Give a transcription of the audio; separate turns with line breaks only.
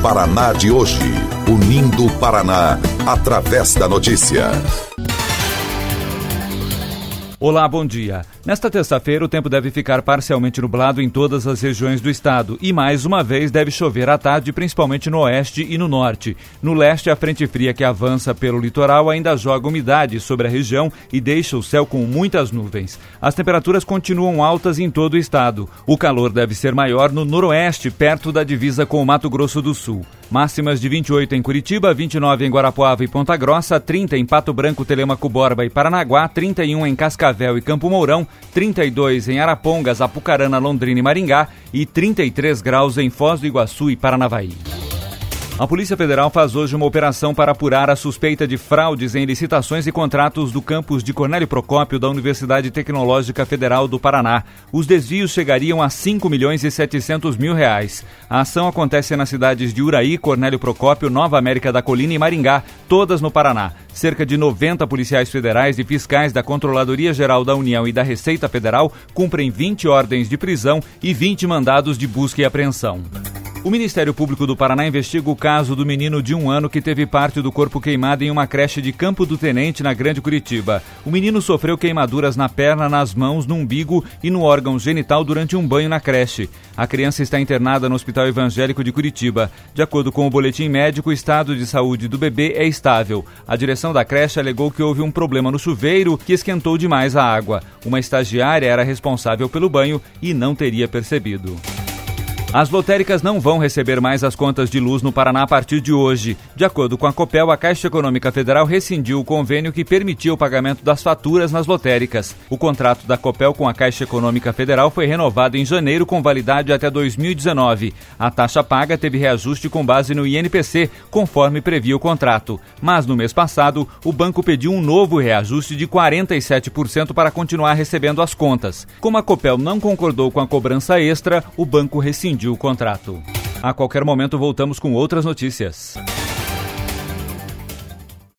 Paraná de hoje. Unindo o Paraná, através da notícia.
Olá, bom dia. Nesta terça-feira, o tempo deve ficar parcialmente nublado em todas as regiões do estado e, mais uma vez, deve chover à tarde, principalmente no oeste e no norte. No leste, a frente fria que avança pelo litoral ainda joga umidade sobre a região e deixa o céu com muitas nuvens. As temperaturas continuam altas em todo o estado. O calor deve ser maior no noroeste, perto da divisa com o Mato Grosso do Sul. Máximas de 28 em Curitiba, 29 em Guarapuava e Ponta Grossa, 30 em Pato Branco, Telêmaco, Borba e Paranaguá, 31 em Cascavel e Campo Mourão, 32 em Arapongas, Apucarana, Londrina e Maringá e 33 graus em Foz do Iguaçu e Paranavaí. A Polícia Federal faz hoje uma operação para apurar a suspeita de fraudes em licitações e contratos do campus de Cornélio Procópio da Universidade Tecnológica Federal do Paraná. Os desvios chegariam a R$5.700.000. A ação acontece nas cidades de Uraí, Cornélio Procópio, Nova América da Colina e Maringá, todas no Paraná. Cerca de 90 policiais federais e fiscais da Controladoria Geral da União e da Receita Federal cumprem 20 ordens de prisão e 20 mandados de busca e apreensão. O Ministério Público do Paraná investiga o caso do menino de 1 ano que teve parte do corpo queimado em uma creche de Campo do Tenente, na Grande Curitiba. O menino sofreu queimaduras na perna, nas mãos, no umbigo e no órgão genital durante um banho na creche. A criança está internada no Hospital Evangélico de Curitiba. De acordo com o boletim médico, o estado de saúde do bebê é estável. A direção da creche alegou que houve um problema no chuveiro que esquentou demais a água. Uma estagiária era responsável pelo banho e não teria percebido. As lotéricas não vão receber mais as contas de luz no Paraná a partir de hoje. De acordo com a Copel, a Caixa Econômica Federal rescindiu o convênio que permitia o pagamento das faturas nas lotéricas. O contrato da Copel com a Caixa Econômica Federal foi renovado em janeiro com validade até 2019. A taxa paga teve reajuste com base no INPC, conforme previa o contrato. Mas no mês passado, o banco pediu um novo reajuste de 47% para continuar recebendo as contas. Como a Copel não concordou com a cobrança extra, o banco rescindiu o contrato. A qualquer momento voltamos com outras notícias.